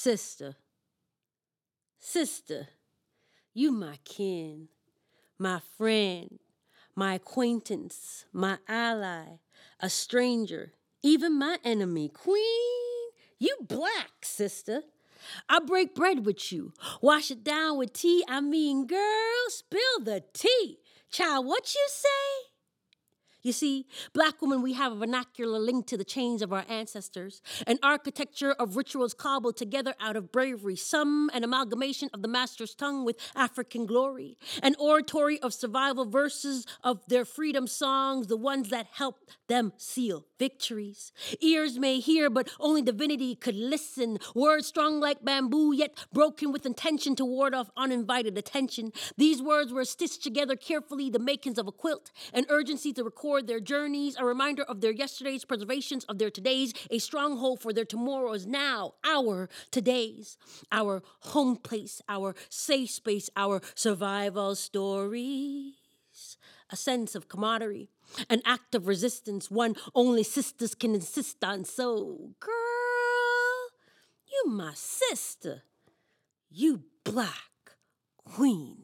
Sister, sister, you my kin, my friend, my acquaintance, my ally, a stranger, even my enemy. Queen, you black, sister. I break bread with you, wash it down with tea. I mean, girl, spill the tea. Child, what you say? You see, black women, we have a vernacular link to the chains of our ancestors, an architecture of rituals cobbled together out of bravery, some an amalgamation of the master's tongue with African glory, an oratory of survival verses of their freedom songs, the ones that helped them seal victories. Ears may hear, but only divinity could listen. Words strung like bamboo, yet broken with intention to ward off uninvited attention. These words were stitched together carefully, the makings of a quilt, an urgency to record their journeys, a reminder of their yesterdays, preservations of their todays, a stronghold for their tomorrows, now, our todays, our home place, our safe space, our survival stories, a sense of camaraderie, an act of resistance, one only sisters can insist on. So, girl, you my sister, you black queen.